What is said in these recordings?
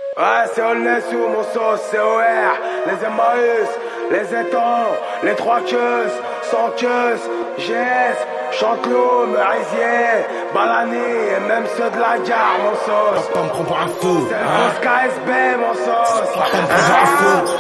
Ouais, c'est Olnessu, mon sauce, c'est OR, les Emmaüs, les étangs, les trois queues, sans queues, GS, Chantelot, Merisier, Balani, et même ceux de la gare, mon sauce. Papa me prend pour un fou, c'est le KSB, mon sauce. Papa me prend pour un fou.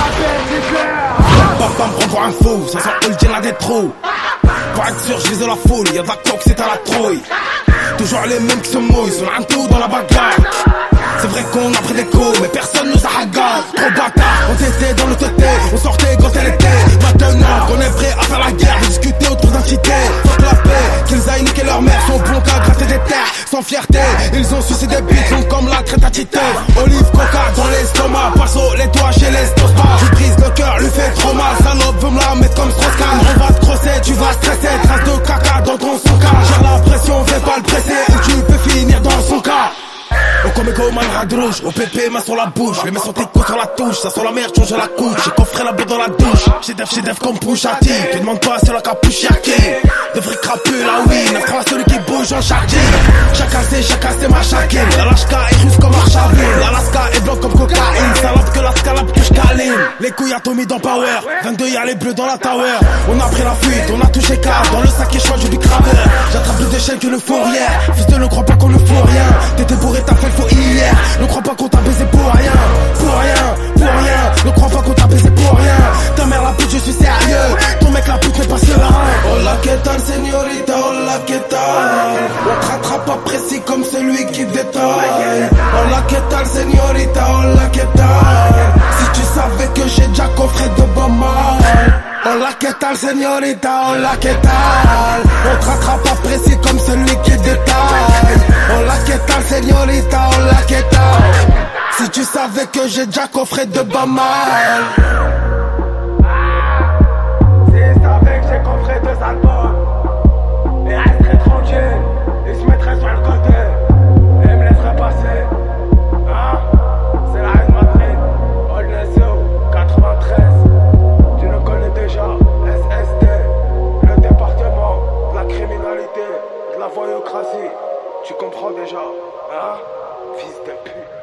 Papa me prend pour un fou, ça sent Oldien à des trous. Pour être sûr, je vise la foule, y'a de la coque, c'est à la trouille. Toujours les mêmes qui se mouillent, sur un tout dans la bagarre. C'est vrai qu'on a pris des coups, mais personne nous a hagarde. Trop bâtard, on était dans le tété, on sortait quand elle était. Maintenant qu'on est prêt à faire la guerre, discuter autour d'un cité. Fuck la paix, qu'ils aillent niquer leur mère, sont bons qu'à gratter des terres. Sans fierté, ils ont sucé des bites, sont comme la crête à tité. Olive, coca dans l'estomac, perso, les doigts chez les stospas. Je brise le cœur, lui fait trop mal, salope veut me la mettre comme Strauss-Kahn. On va te crosser, tu vas stresser, trace de caca dans ton son cas. Gère la pression, fais pas le presser, ou tu peux finir dans son cas. Au Comeco, man rad rouge, au PP, main sur la bouche. Les mains sont tes coups sur la touche, ça sent la merde, change la couche. J'ai coffré la boue dans la douche, j'ai def comme Pouchati. Te demande pas, c'est la capuche yaki. Des vrais crapus, là oui, 9-3 celui qui bouge en chargé. Chacun c'est ma chacune. La lashka est russe comme Archaville. L'Alaska est blanc comme cocaïne. Salope que la scalope que j'caline. Les couilles à Tommy dans Power, 22 y'a les bleus dans la tower. On a pris la fuite, on a touché car dans le sac et choix j'ai du graveur. J'attrape plus d'échelles que le fourrière. Fils de ne crois pas qu'on ne fout rien. T'étais bourré, t'as fait le faux hier. Ne crois pas qu'on t'a baisé pour rien. Pour rien, pour rien. Ne crois pas qu'on t'a baisé pour rien. Ta mère la pute, je suis sérieux. Ton mec la pute n'est pas serein. Hola que tal señorita, hola que tal. On te rattrape pas précis comme celui qui détaille. Hola que tal señorita, hola que tal. Si tu savais que j'ai déjà coffré de bon mal. Hola que tal señorita, hola que tal. On te rattrape pas précis comme celui qui détaille. Hola que tal señorita, hola que tal. Si tu savais que j'ai déjà coffré de bon mal. Si je savais que j'ai coffré 2 albums, ils resteraient tranquilles, ils se mettraient sur le côté, et me laisseraient passer. Hein? C'est la Reine Madrid, Olnessu, 93. Tu le connais déjà, SSD, le département de la criminalité, de la voyoucratie. Tu comprends déjà, hein? Fils de pute.